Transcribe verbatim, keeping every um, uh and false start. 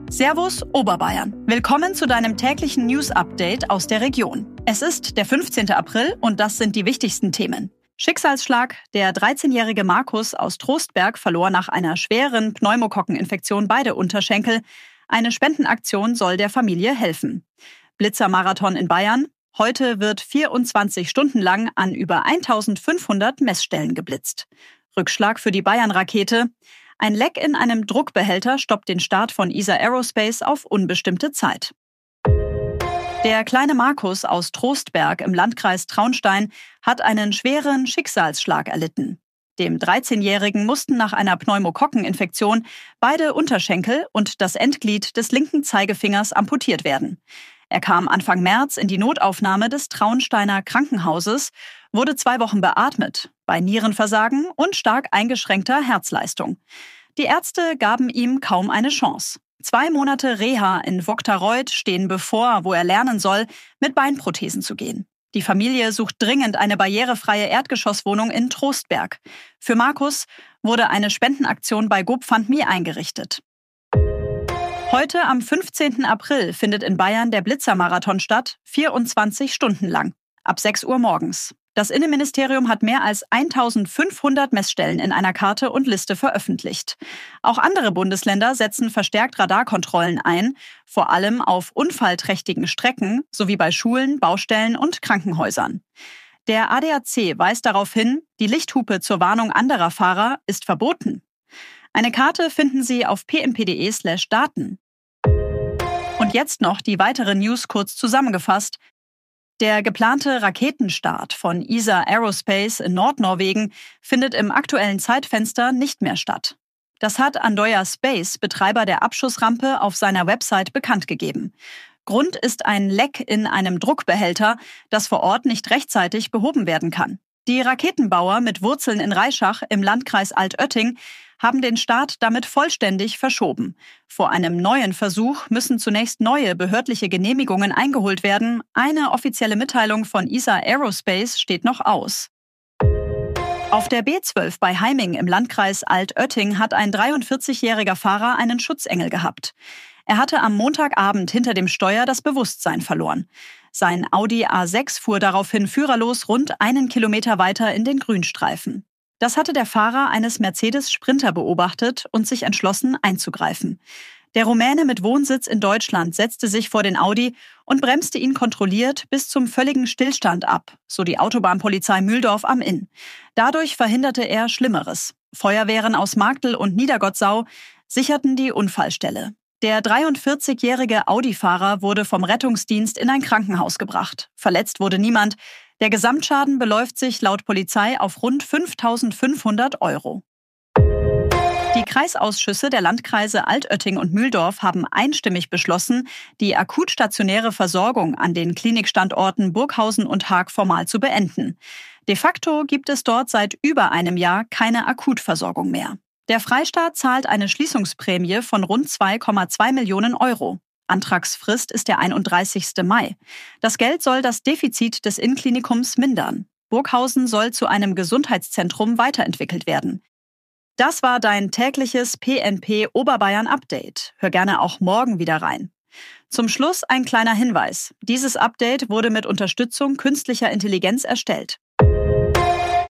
Servus Oberbayern. Willkommen zu deinem täglichen News-Update aus der Region. Es ist der fünfzehnte April und das sind die wichtigsten Themen. Schicksalsschlag: Der dreizehnjährige Markus aus Trostberg verlor nach einer schweren Pneumokokkeninfektion beide Unterschenkel. Eine Spendenaktion soll der Familie helfen. Blitzermarathon in Bayern. Heute wird vierundzwanzig Stunden lang an über eintausendfünfhundert Messstellen geblitzt. Rückschlag für die Bayern-Rakete. Ein Leck in einem Druckbehälter stoppt den Start von E S A Aerospace auf unbestimmte Zeit. Der kleine Markus aus Trostberg im Landkreis Traunstein hat einen schweren Schicksalsschlag erlitten. Dem dreizehnjährigen mussten nach einer Pneumokokkeninfektion beide Unterschenkel und das Endglied des linken Zeigefingers amputiert werden. Er kam Anfang März in die Notaufnahme des Traunsteiner Krankenhauses, wurde zwei Wochen beatmet, bei Nierenversagen und stark eingeschränkter Herzleistung. Die Ärzte gaben ihm kaum eine Chance. Zwei Monate Reha in Vogtareuth stehen bevor, wo er lernen soll, mit Beinprothesen zu gehen. Die Familie sucht dringend eine barrierefreie Erdgeschosswohnung in Trostberg. Für Markus wurde eine Spendenaktion bei GoFundMe eingerichtet. Heute am fünfzehnten April findet in Bayern der Blitzermarathon statt, vierundzwanzig Stunden lang, ab sechs Uhr morgens. Das Innenministerium hat mehr als eintausendfünfhundert Messstellen in einer Karte und Liste veröffentlicht. Auch andere Bundesländer setzen verstärkt Radarkontrollen ein, vor allem auf unfallträchtigen Strecken sowie bei Schulen, Baustellen und Krankenhäusern. Der A D A C weist darauf hin, die Lichthupe zur Warnung anderer Fahrer ist verboten. Eine Karte finden Sie auf p m p punkt d e slash daten. Und jetzt noch die weiteren News kurz zusammengefasst. Der geplante Raketenstart von E S A Aerospace in Nordnorwegen findet im aktuellen Zeitfenster nicht mehr statt. Das hat Andøya Space, Betreiber der Abschussrampe, auf seiner Website bekannt gegeben. Grund ist ein Leck in einem Druckbehälter, das vor Ort nicht rechtzeitig behoben werden kann. Die Raketenbauer mit Wurzeln in Reischach im Landkreis Altötting haben den Start damit vollständig verschoben. Vor einem neuen Versuch müssen zunächst neue behördliche Genehmigungen eingeholt werden. Eine offizielle Mitteilung von E S A Aerospace steht noch aus. Auf der B zwölf bei Heiming im Landkreis Altötting hat ein dreiundvierzigjähriger Fahrer einen Schutzengel gehabt. Er hatte am Montagabend hinter dem Steuer das Bewusstsein verloren. Sein Audi A sechs fuhr daraufhin führerlos rund einen Kilometer weiter in den Grünstreifen. Das hatte der Fahrer eines Mercedes Sprinter beobachtet und sich entschlossen einzugreifen. Der Rumäne mit Wohnsitz in Deutschland setzte sich vor den Audi und bremste ihn kontrolliert bis zum völligen Stillstand ab, so die Autobahnpolizei Mühldorf am Inn. Dadurch verhinderte er Schlimmeres. Feuerwehren aus Marktl und Niedergottsau sicherten die Unfallstelle. Der dreiundvierzigjährige Audi-Fahrer wurde vom Rettungsdienst in ein Krankenhaus gebracht. Verletzt wurde niemand. Der Gesamtschaden beläuft sich laut Polizei auf rund fünftausendfünfhundert Euro. Die Kreisausschüsse der Landkreise Altötting und Mühldorf haben einstimmig beschlossen, die akutstationäre Versorgung an den Klinikstandorten Burghausen und Haag formal zu beenden. De facto gibt es dort seit über einem Jahr keine Akutversorgung mehr. Der Freistaat zahlt eine Schließungsprämie von rund zwei Komma zwei Millionen Euro. Antragsfrist ist der einunddreißigste Mai. Das Geld soll das Defizit des Innklinikums mindern. Burghausen soll zu einem Gesundheitszentrum weiterentwickelt werden. Das war dein tägliches P N P Oberbayern Update. Hör gerne auch morgen wieder rein. Zum Schluss ein kleiner Hinweis. Dieses Update wurde mit Unterstützung künstlicher Intelligenz erstellt.